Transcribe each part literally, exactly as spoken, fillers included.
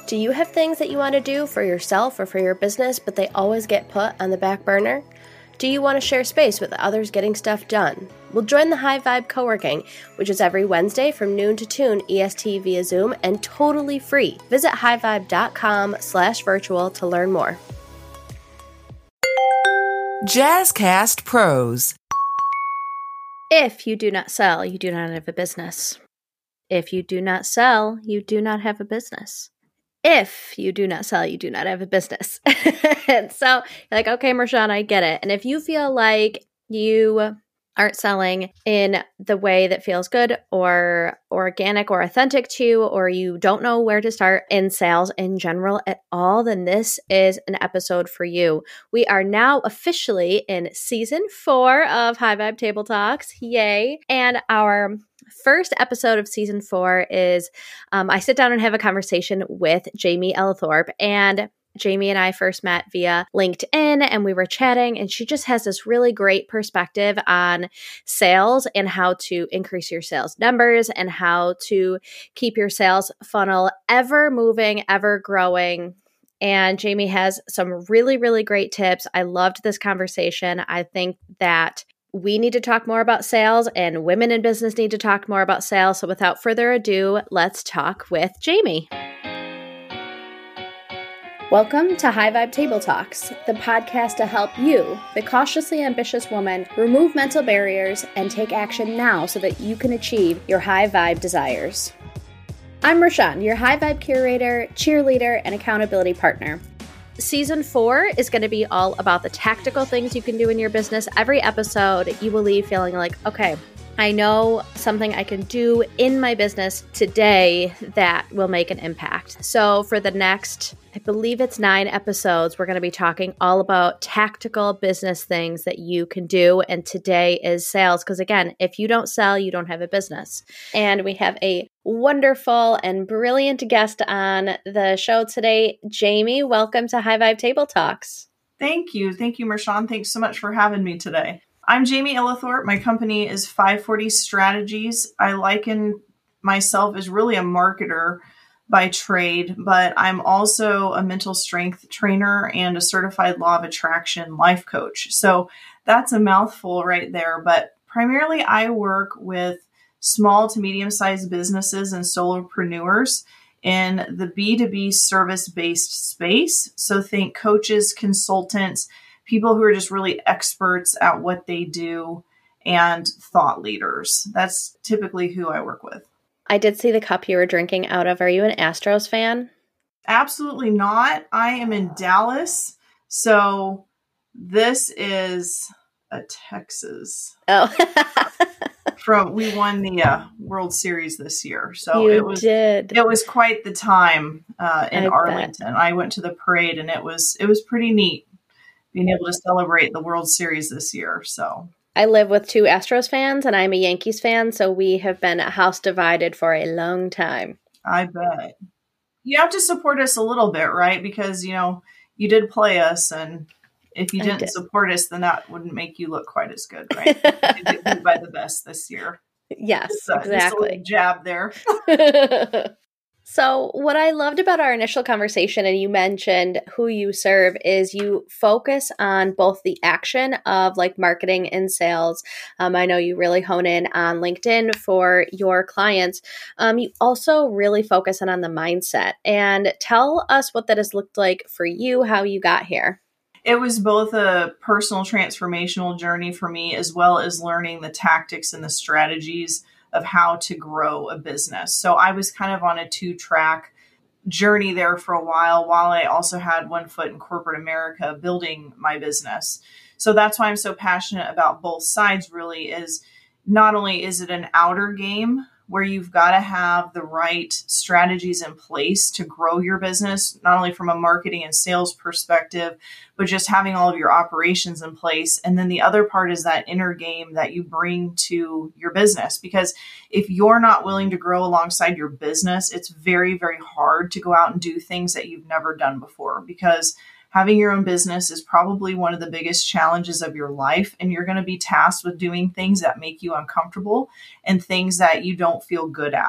Do you have things that you want to do for yourself or for your business, but they always get put on the back burner? Do you want to share space with others getting stuff done? Well, join the High Vibe Co-working, which is every Wednesday from noon to two E S T via Zoom and totally free. Visit highvibe.com slash virtual to learn more. Jazzcast Pros. If you do not sell, you do not have a business. If you do not sell, you do not have a business. If you do not sell, you do not have a business. And so you're like, okay, Marshawn, I get it. And if you feel like you aren't selling in the way that feels good or organic or authentic to you, or you don't know where to start in sales in general at all, then this is an episode for you. We are now officially in season four of High Vibe Table Talks. Yay. And our first episode of season four is um, I sit down and have a conversation with Jamie Ellithorpe. And Jamie and I first met via LinkedIn, and we were chatting, and she just has this really great perspective on sales and how to increase your sales numbers and how to keep your sales funnel ever moving, ever growing. And Jamie has some really, really great tips. I loved this conversation. I think that we need to talk more about sales, and women in business need to talk more about sales. So without further ado, let's talk with Jamie. Welcome to High Vibe Table Talks, the podcast to help you, the cautiously ambitious woman, remove mental barriers and take action now so that you can achieve your high vibe desires. I'm Marshawn, your high vibe curator, cheerleader, and accountability partner. Season four is going to be all about the tactical things you can do in your business. Every episode, you will leave feeling like, okay, I know something I can do in my business today that will make an impact. So for the next, I believe it's nine episodes, we're going to be talking all about tactical business things that you can do. And today is sales. Because again, if you don't sell, you don't have a business. And we have a wonderful and brilliant guest on the show today. Jamie, welcome to High Vibe Table Talks. Thank you. Thank you, Marshawn. Thanks so much for having me today. I'm Jamie Ellithorpe. My company is five forty Strategies. I liken myself as really a marketer by trade, but I'm also a mental strength trainer and a certified law of attraction life coach. So that's a mouthful right there. But primarily I work with small to medium-sized businesses and solopreneurs in the B two B service-based space. So think coaches, consultants, people who are just really experts at what they do, and thought leaders. That's typically who I work with. I did see the cup you were drinking out of. Are you an Astros fan? Absolutely not. I am in Dallas. So this is a Texas. Oh. From we won the uh, World Series this year. So you it was did. It was quite the time uh, in I Arlington. bet. I went to the parade, and it was it was pretty neat being able to celebrate the World Series this year. So I live with two Astros fans, and I'm a Yankees fan, so we have been a house divided for a long time. I bet. You have to support us a little bit, right? Because, you know, you did play us, and if you didn't did. support us, then that wouldn't make you look quite as good, right? You did do by the best this year. Yes, Just, uh, exactly. Just a little jab there. So what I loved about our initial conversation, and you mentioned who you serve, is you focus on both the action of like marketing and sales. Um, I know you really hone in on LinkedIn for your clients. Um, you also really focus in on the mindset. And tell us what that has looked like for you, how you got here. It was both a personal transformational journey for me, as well as learning the tactics and the strategies of how to grow a business. So I was kind of on a two-track journey there for a while, while I also had one foot in corporate America building my business. So that's why I'm so passionate about both sides, really, is not only is it an outer game where you've got to have the right strategies in place to grow your business, not only from a marketing and sales perspective, but just having all of your operations in place. And then the other part is that inner game that you bring to your business. Because if you're not willing to grow alongside your business, it's very, very hard to go out and do things that you've never done before, because having your own business is probably one of the biggest challenges of your life. And you're going to be tasked with doing things that make you uncomfortable and things that you don't feel good at.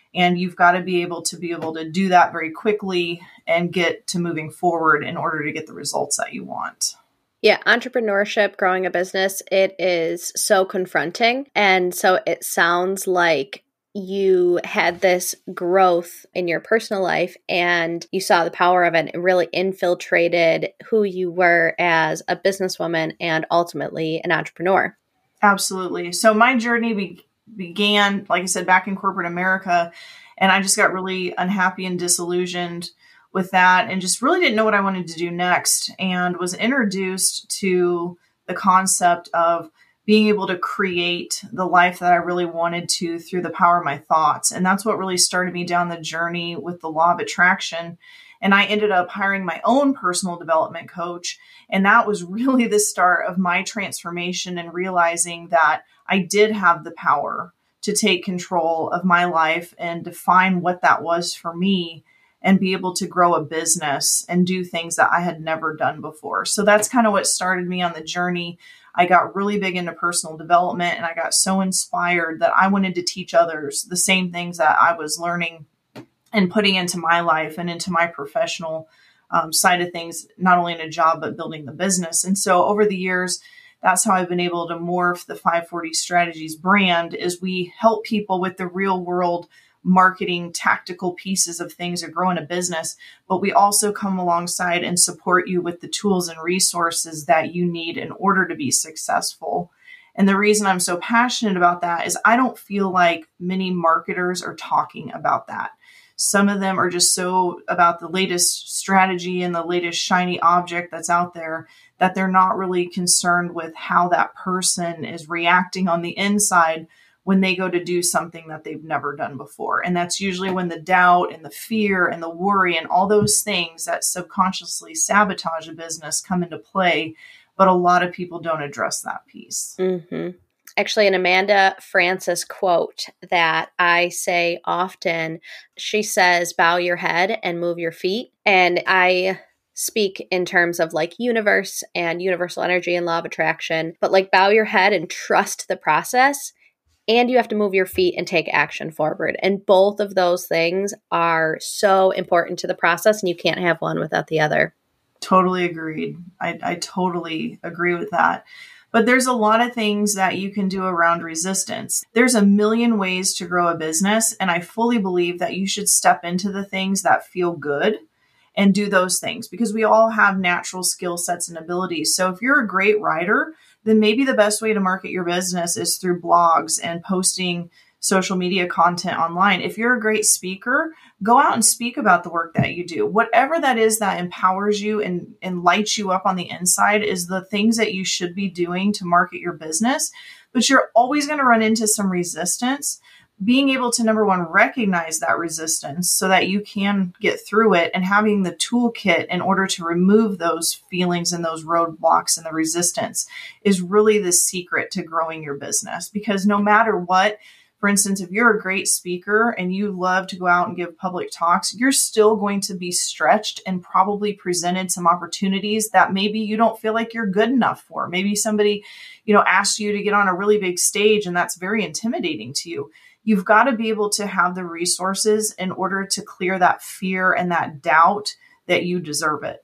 And you've got to be able to be able to do that very quickly and get to moving forward in order to get the results that you want. Yeah, entrepreneurship, growing a business, it is so confronting. And so it sounds like you had this growth in your personal life and you saw the power of it. It really infiltrated who you were as a businesswoman and ultimately an entrepreneur. Absolutely. So my journey be- began, like I said, back in corporate America, and I just got really unhappy and disillusioned with that and just really didn't know what I wanted to do next, and was introduced to the concept of being able to create the life that I really wanted to through the power of my thoughts. And that's what really started me down the journey with the law of attraction. And I ended up hiring my own personal development coach. And that was really the start of my transformation and realizing that I did have the power to take control of my life and define what that was for me and be able to grow a business and do things that I had never done before. So that's kind of what started me on the journey. I got really big into personal development and I got so inspired that I wanted to teach others the same things that I was learning and putting into my life and into my professional um, side of things, not only in a job, but building the business. And so over the years, that's how I've been able to morph the five forty Strategies brand, is we help people with the real world marketing tactical pieces of things of growing a business, but we also come alongside and support you with the tools and resources that you need in order to be successful. And the reason I'm so passionate about that is I don't feel like many marketers are talking about that. Some of them are just so about the latest strategy and the latest shiny object that's out there that they're not really concerned with how that person is reacting on the inside when they go to do something that they've never done before. And that's usually when the doubt and the fear and the worry and all those things that subconsciously sabotage a business come into play. But a lot of people don't address that piece. Mm-hmm. Actually, an Amanda Frances quote that I say often, she says, bow your head and move your feet. And I speak in terms of like universe and universal energy and law of attraction, but like bow your head and trust the process. And you have to move your feet and take action forward. And both of those things are so important to the process, and you can't have one without the other. Totally agreed. I, I totally agree with that. But there's a lot of things that you can do around resistance. There's a million ways to grow a business, and I fully believe that you should step into the things that feel good and do those things, because we all have natural skill sets and abilities. So if you're a great writer, then maybe the best way to market your business is through blogs and posting social media content online. If you're a great speaker, go out and speak about the work that you do. Whatever that is that empowers you and, and lights you up on the inside is the things that you should be doing to market your business. But you're always going to run into some resistance. Being able to, number one, recognize that resistance so that you can get through it, and having the toolkit in order to remove those feelings and those roadblocks and the resistance is really the secret to growing your business. Because no matter what, for instance, if you're a great speaker and you love to go out and give public talks, you're still going to be stretched and probably presented some opportunities that maybe you don't feel like you're good enough for. Maybe somebody, you know, asks you to get on a really big stage and that's very intimidating to you. You've got to be able to have the resources in order to clear that fear and that doubt that you deserve it.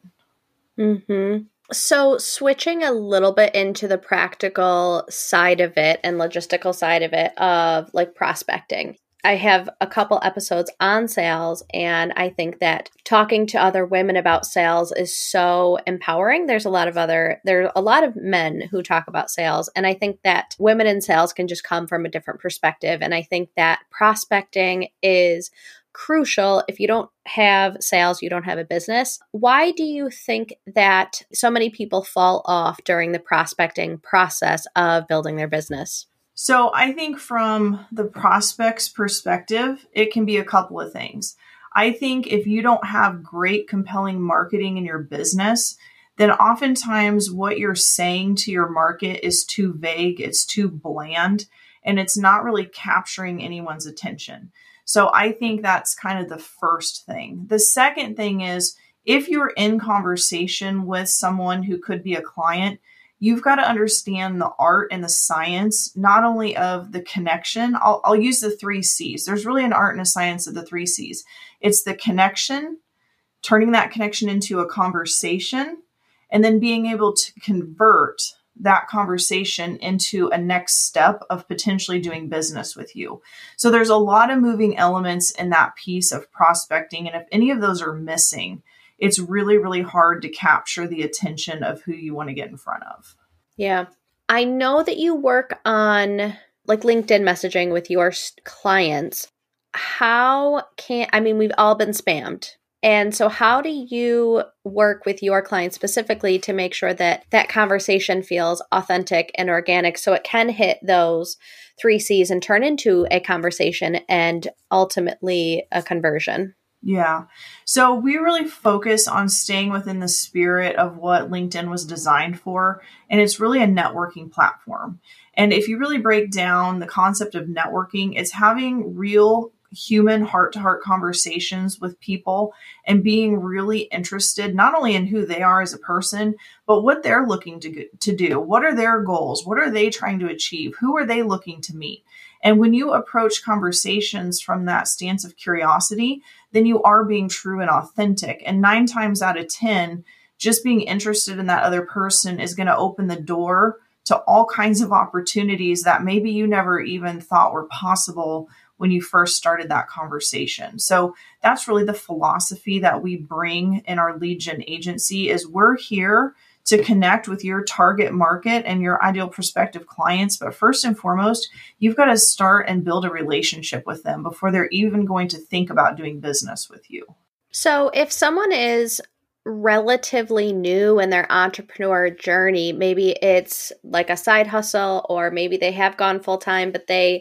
Mm-hmm. So switching a little bit into the practical side of it and logistical side of it of like prospecting. I have a couple episodes on sales, and I think that talking to other women about sales is so empowering. There's a lot of other, there are a lot of men who talk about sales, and I think that women in sales can just come from a different perspective. And I think that prospecting is crucial. If you don't have sales, you don't have a business. Why do you think that so many people fall off during the prospecting process of building their business? So I think from the prospect's perspective, it can be a couple of things. I think if you don't have great, compelling marketing in your business, then oftentimes what you're saying to your market is too vague, it's too bland, and it's not really capturing anyone's attention. So I think that's kind of the first thing. The second thing is, if you're in conversation with someone who could be a client, you've got to understand the art and the science, not only of the connection. I'll, I'll use the three C's. There's really an art and a science of the three C's. It's the connection, turning that connection into a conversation, and then being able to convert that conversation into a next step of potentially doing business with you. So there's a lot of moving elements in that piece of prospecting. And if any of those are missing, it's really, really hard to capture the attention of who you want to get in front of. Yeah. I know that you work on like LinkedIn messaging with your clients. How can, I mean, we've all been spammed. And so how do you work with your clients specifically to make sure that that conversation feels authentic and organic so it can hit those three C's and turn into a conversation and ultimately a conversion? Yeah. So we really focus on staying within the spirit of what LinkedIn was designed for. And it's really a networking platform. And if you really break down the concept of networking, it's having real human heart-to-heart conversations with people and being really interested not only in who they are as a person, but what they're looking to, to do. What are their goals? What are they trying to achieve? Who are they looking to meet? And when you approach conversations from that stance of curiosity, then you are being true and authentic. And nine times out of ten, just being interested in that other person is going to open the door to all kinds of opportunities that maybe you never even thought were possible when you first started that conversation. So that's really the philosophy that we bring in our lead gen agency is we're here to connect with your target market and your ideal prospective clients. But first and foremost, you've got to start and build a relationship with them before they're even going to think about doing business with you. So if someone is relatively new in their entrepreneur journey, maybe it's like a side hustle, or maybe they have gone full time, but they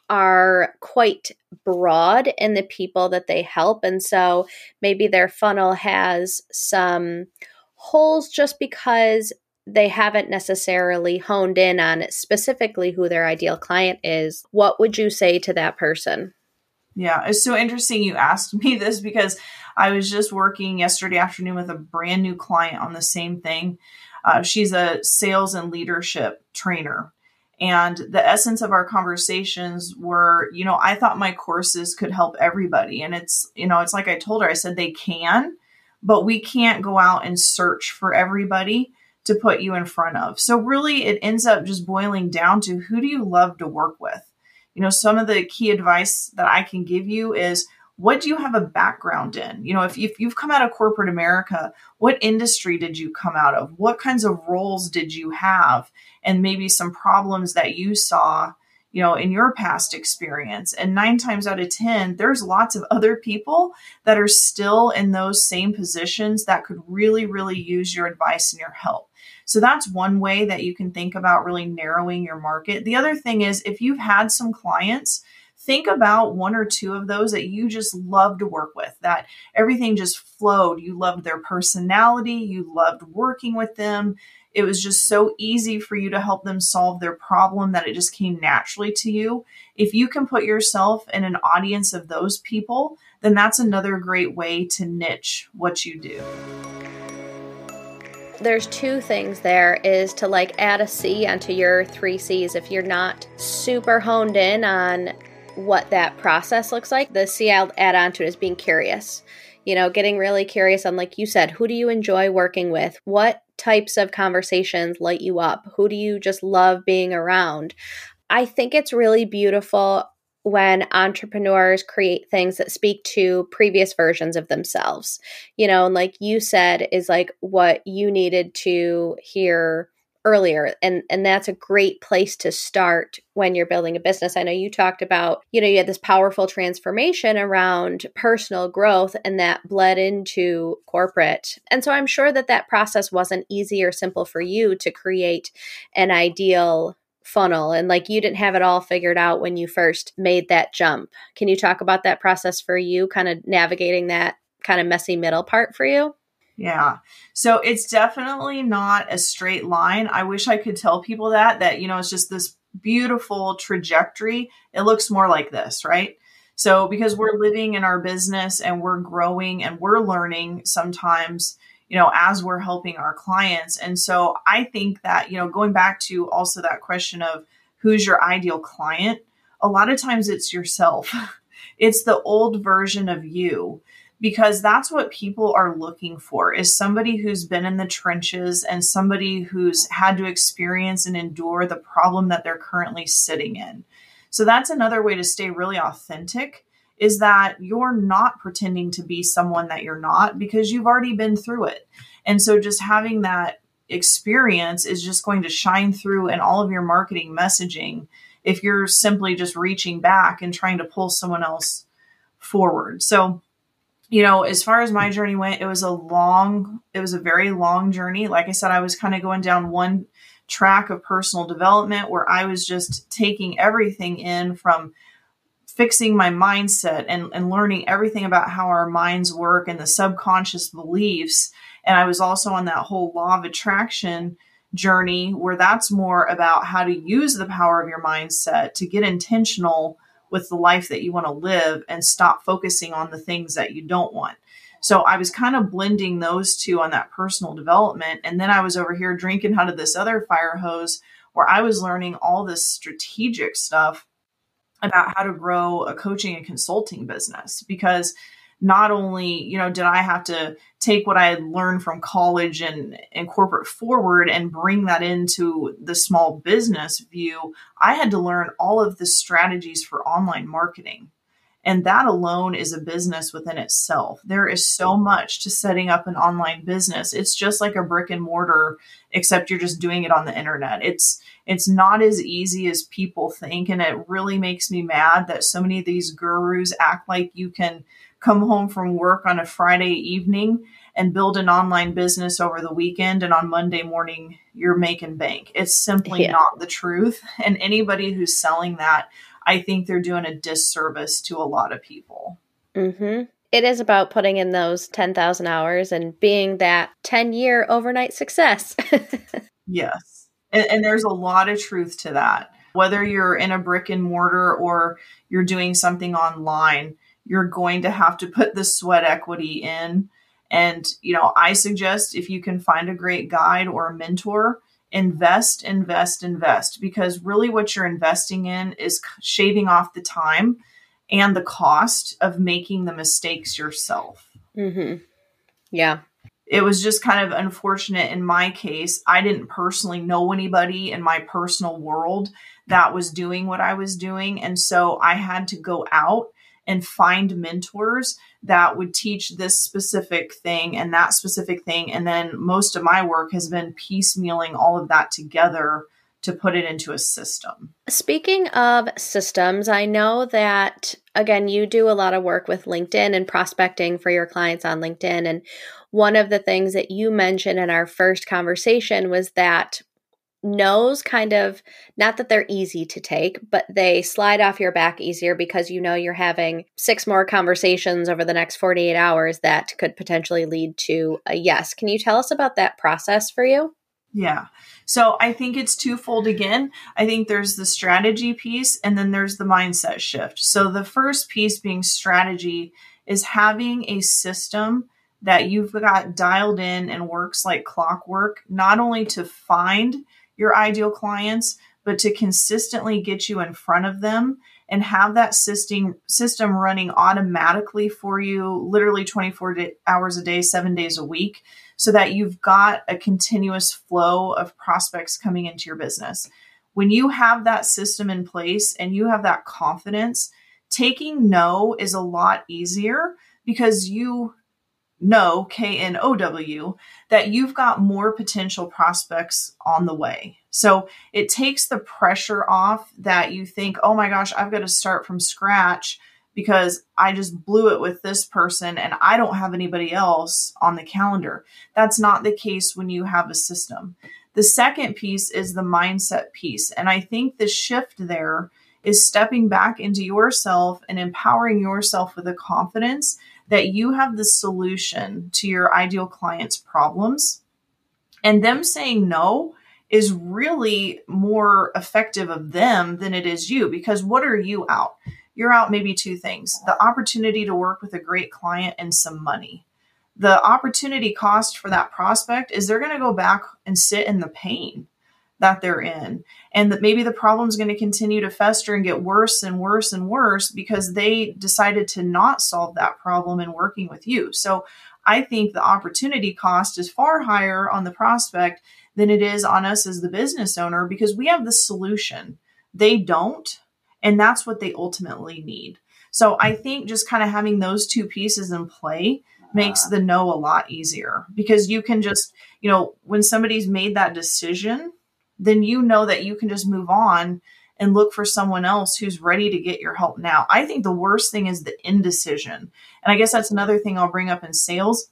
are quite broad in the people that they help. And so maybe their funnel has some holes just because they haven't necessarily honed in on specifically who their ideal client is. What would you say to that person? Yeah, it's so interesting you asked me this because I was just working yesterday afternoon with a brand new client on the same thing. Uh, she's a sales and leadership trainer. And the essence of our conversations were, you know, I thought my courses could help everybody. And it's, you know, it's like I told her, I said, they can, but we can't go out and search for everybody to put you in front of. So really it ends up just boiling down to who do you love to work with? You know, some of the key advice that I can give you is, what do you have a background in? You know, if, if you've come out of corporate America, what industry did you come out of? What kinds of roles did you have? And maybe some problems that you saw, you know, in your past experience. And nine times out of ten, there's lots of other people that are still in those same positions that could really, really use your advice and your help. So that's one way that you can think about really narrowing your market. The other thing is, if you've had some clients, think about one or two of those that you just love to work with, that everything just flowed. You loved their personality. You loved working with them. It was just so easy for you to help them solve their problem that it just came naturally to you. If you can put yourself in an audience of those people, then that's another great way to niche what you do. There's two things there, is to like add a C onto your three C's. If you're not super honed in on what that process looks like, the C I'll add on to it is being curious. You know, getting really curious on, like you said, who do you enjoy working with? What types of conversations light you up? Who do you just love being around? I think it's really beautiful when entrepreneurs create things that speak to previous versions of themselves. You know, and like you said, is like what you needed to hear earlier. And, and that's a great place to start when you're building a business. I know you talked about, you know, you had this powerful transformation around personal growth, and that bled into corporate. And so I'm sure that that process wasn't easy or simple for you to create an ideal funnel. And like you didn't have it all figured out when you first made that jump. Can you talk about that process for you, kind of navigating that kind of messy middle part for you? Yeah. So it's definitely not a straight line. I wish I could tell people that, that, you know, it's just this beautiful trajectory. It looks more like this, right? So because we're living in our business and we're growing and we're learning sometimes, you know, as we're helping our clients. And so I think that, you know, going back to also that question of who's your ideal client, a lot of times it's yourself. It's the old version of you, because that's what people are looking for, is somebody who's been in the trenches and somebody who's had to experience and endure the problem that they're currently sitting in. So that's another way to stay really authentic, is that you're not pretending to be someone that you're not, because you've already been through it. And so just having that experience is just going to shine through in all of your marketing messaging if you're simply just reaching back and trying to pull someone else forward. So, you know, as far as my journey went, it was a long, it was a very long journey. Like I said, I was kind of going down one track of personal development where I was just taking everything in, from fixing my mindset and, and learning everything about how our minds work and the subconscious beliefs. And I was also on that whole law of attraction journey, where that's more about how to use the power of your mindset to get intentional with the life that you want to live and stop focusing on the things that you don't want. So I was kind of blending those two on that personal development. And then I was over here drinking out of this other fire hose where I was learning all this strategic stuff about how to grow a coaching and consulting business. Because not only, you know, did I have to take what I had learned from college and, and corporate forward and bring that into the small business view, I had to learn all of the strategies for online marketing. And that alone is a business within itself. There is so much to setting up an online business. It's just like a brick and mortar, except you're just doing it on the internet. It's it's not as easy as people think. And it really makes me mad that so many of these gurus act like you can come home from work on a Friday evening and build an online business over the weekend, and on Monday morning, you're making bank. It's simply yeah. not the truth. And anybody who's selling that, I think they're doing a disservice to a lot of people. Mm-hmm. It is about putting in those ten thousand hours and being that ten-year overnight success. Yes. And, and there's a lot of truth to that. Whether you're in a brick and mortar or you're doing something online, you're going to have to put the sweat equity in. And, you know, I suggest if you can find a great guide or a mentor, invest, invest, invest, because really what you're investing in is shaving off the time and the cost of making the mistakes yourself. Mm-hmm. Yeah. It was just kind of unfortunate in my case. I didn't personally know anybody in my personal world that was doing what I was doing. And so I had to go out and find mentors that would teach this specific thing and that specific thing. And then most of my work has been piecemealing all of that together to put it into a system. Speaking of systems, I know that, again, you do a lot of work with LinkedIn and prospecting for your clients on LinkedIn. And one of the things that you mentioned in our first conversation was that no's kind of, not that they're easy to take, but they slide off your back easier because you know you're having six more conversations over the next forty-eight hours that could potentially lead to a yes. Can you tell us about that process for you? Yeah. So I think it's twofold again. I think there's the strategy piece and then there's the mindset shift. So the first piece being strategy is having a system that you've got dialed in and works like clockwork, not only to find your ideal clients, but to consistently get you in front of them and have that system system running automatically for you, literally twenty-four hours a day, seven days a week, so that you've got a continuous flow of prospects coming into your business. When you have that system in place and you have that confidence, taking no is a lot easier because you know, K N O W, that you've got more potential prospects on the way. So it takes the pressure off that you think, oh my gosh, I've got to start from scratch because I just blew it with this person and I don't have anybody else on the calendar. That's not the case when you have a system. The second piece is the mindset piece. And I think the shift there is stepping back into yourself and empowering yourself with the confidence that you have the solution to your ideal client's problems. And them saying no is really more effective of them than it is you, because what are you out? You're out maybe two things: the opportunity to work with a great client and some money. the opportunity cost for that prospect is they're going to go back and sit in the pain that they're in. And that maybe the problem is going to continue to fester and get worse and worse and worse because they decided to not solve that problem in working with you. So I think the opportunity cost is far higher on the prospect than it is on us as the business owner because we have the solution. They don't. And that's what they ultimately need. So I think just kind of having those two pieces in play makes the no a lot easier because you can just, you know, when somebody's made that decision, then you know that you can just move on and look for someone else who's ready to get your help now. I think the worst thing is the indecision. And I guess that's another thing I'll bring up in sales.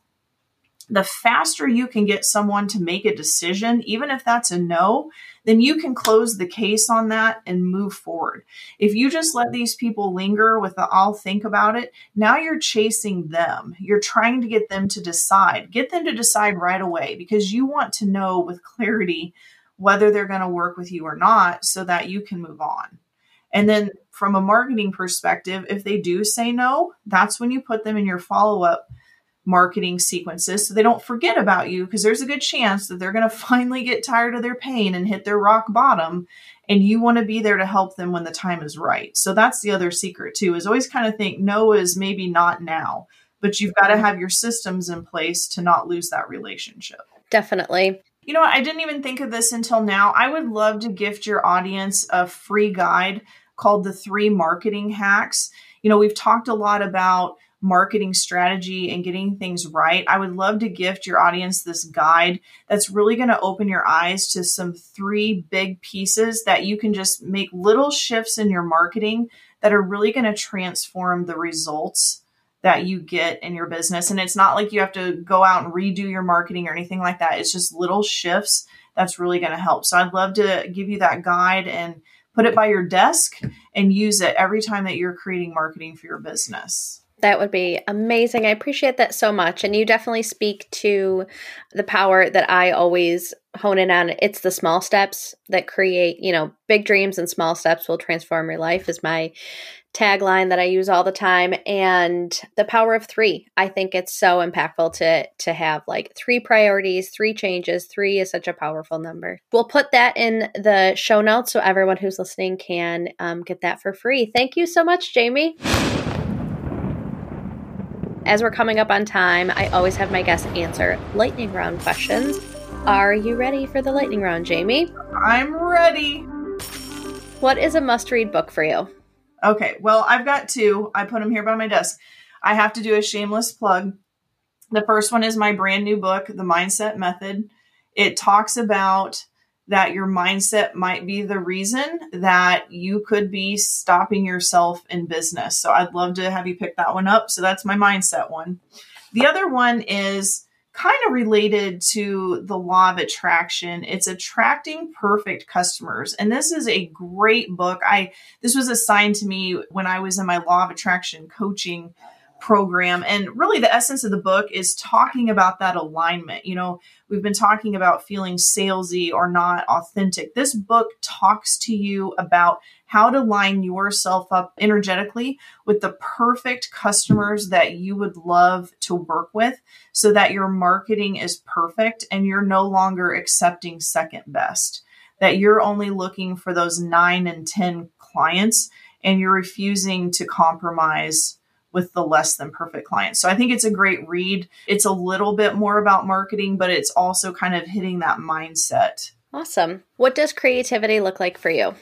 The faster you can get someone to make a decision, even if that's a no, then you can close the case on that and move forward. If you just let these people linger with the I'll think about it, now you're chasing them. You're trying to get them to decide. Get them to decide right away because you want to know with clarity whether they're going to work with you or not so that you can move on. And then from a marketing perspective, if they do say no, that's when you put them in your follow-up marketing sequences so they don't forget about you because there's a good chance that they're going to finally get tired of their pain and hit their rock bottom. And you want to be there to help them when the time is right. So that's the other secret too, is always kind of think no is maybe not now, but you've got to have your systems in place to not lose that relationship. Definitely. You know what? I didn't even think of this until now. I would love to gift your audience a free guide called the three marketing hacks. You know, we've talked a lot about marketing strategy and getting things right. I would love to gift your audience this guide that's really going to open your eyes to some three big pieces that you can just make little shifts in your marketing that are really going to transform the results that you get in your business. And it's not like you have to go out and redo your marketing or anything like that. It's just little shifts that's really going to help. So I'd love to give you that guide and put it by your desk and use it every time that you're creating marketing for your business. That would be amazing. I appreciate that so much. And you definitely speak to the power that I always hone in on. It's the small steps that create, you know, big dreams and small steps will transform your life is my tagline that I use all the time. And the power of three. I think it's so impactful to to have like three priorities, three changes. Three is such a powerful number. We'll put that in the show notes so everyone who's listening can um, get that for free. Thank you so much, Jamie. As we're coming up on time, I always have my guests answer lightning round questions. Are you ready for the lightning round, Jamie? I'm ready. What is a must-read book for you? Okay, well, I've got two. I put them here by my desk. I have to do a shameless plug. The first one is my brand new book, The Mindset Method. It talks about that your mindset might be the reason that you could be stopping yourself in business. So I'd love to have you pick that one up. So that's my mindset one. The other one is kind of related to the law of attraction. It's Attracting Perfect Customers. And this is a great book. I this was assigned to me when I was in my law of attraction coaching program. And really the essence of the book is talking about that alignment. You know, we've been talking about feeling salesy or not authentic. This book talks to you about how to line yourself up energetically with the perfect customers that you would love to work with so that your marketing is perfect and you're no longer accepting second best, that you're only looking for those nine and ten clients and you're refusing to compromise with the less than perfect clients. So I think it's a great read. It's a little bit more about marketing, but it's also kind of hitting that mindset. Awesome. What does creativity look like for you?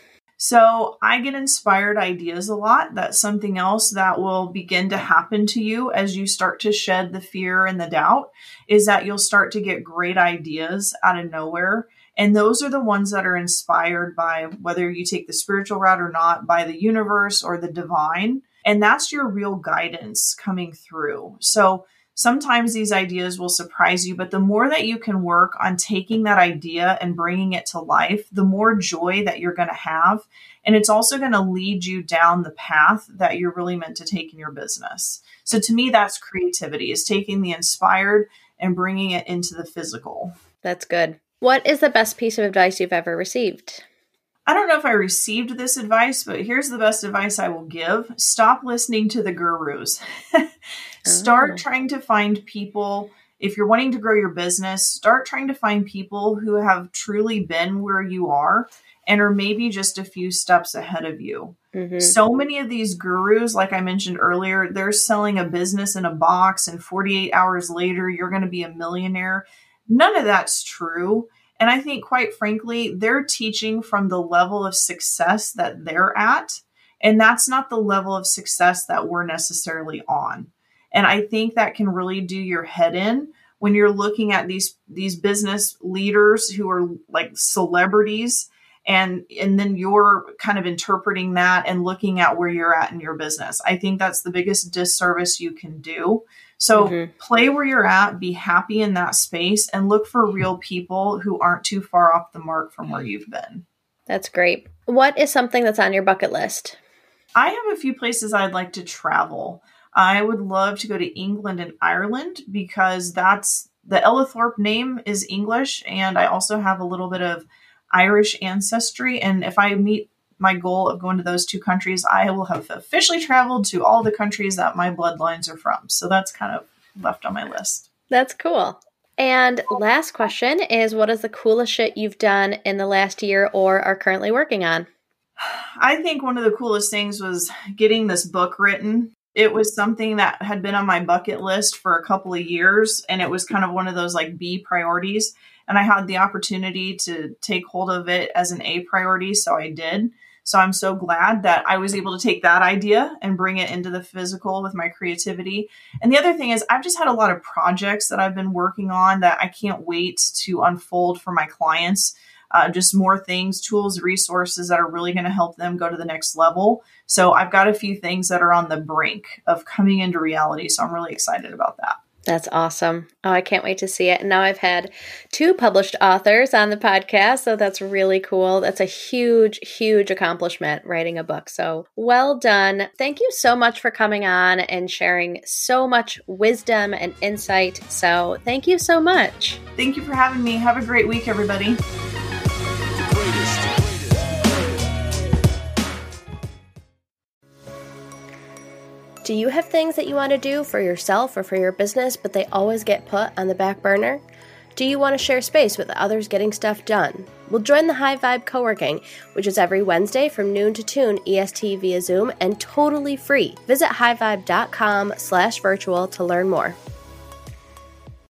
So I get inspired ideas a lot. That's something else that will begin to happen to you as you start to shed the fear and the doubt, is that you'll start to get great ideas out of nowhere. And those are the ones that are inspired by, whether you take the spiritual route or not, by the universe or the divine. And that's your real guidance coming through. So sometimes these ideas will surprise you, but the more that you can work on taking that idea and bringing it to life, the more joy that you're going to have. And it's also going to lead you down the path that you're really meant to take in your business. So to me, that's creativity, is taking the inspired and bringing it into the physical. That's good. What is the best piece of advice you've ever received? I don't know if I received this advice, but here's the best advice I will give. Stop listening to the gurus. Start Oh. trying to find people. If you're wanting to grow your business, start trying to find people who have truly been where you are and are maybe just a few steps ahead of you. Mm-hmm. So many of these gurus, like I mentioned earlier, they're selling a business in a box and forty-eight hours later, you're going to be a millionaire. None of that's true. And I think, quite frankly, they're teaching from the level of success that they're at. And that's not the level of success that we're necessarily on. And I think that can really do your head in when you're looking at these, these business leaders who are like celebrities. And, and then you're kind of interpreting that and looking at where you're at in your business. I think that's the biggest disservice you can do. So Mm-hmm. play where you're at, be happy in that space, and look for real people who aren't too far off the mark from where you've been. That's great. What is something that's on your bucket list? I have a few places I'd like to travel. I would love to go to England and Ireland because that's the Ellithorpe name is English. And I also have a little bit of Irish ancestry. And if I meet my goal of going to those two countries, I will have officially traveled to all the countries that my bloodlines are from. So that's kind of left on my list. That's cool. And last question is, what is the coolest shit you've done in the last year or are currently working on? I think one of the coolest things was getting this book written. It was something that had been on my bucket list for a couple of years, and it was kind of one of those like B priorities. And I had the opportunity to take hold of it as an A priority, so I did. So I'm so glad that I was able to take that idea and bring it into the physical with my creativity. And the other thing is I've just had a lot of projects that I've been working on that I can't wait to unfold for my clients. Uh, just more things, tools, resources that are really going to help them go to the next level. So I've got a few things that are on the brink of coming into reality. So I'm really excited about that. That's awesome. Oh, I can't wait to see it. And now I've had two published authors on the podcast, so that's really cool. That's a huge, huge accomplishment, writing a book. So well done. Thank you so much for coming on and sharing so much wisdom and insight. So thank you so much. Thank you for having me. Have a great week, everybody. Do you have things that you want to do for yourself or for your business, but they always get put on the back burner? Do you want to share space with others getting stuff done? Well, join the High Vibe Co-working, which is every Wednesday from noon to two E S T via Zoom and totally free. Visit highvibe.com slash virtual to learn more.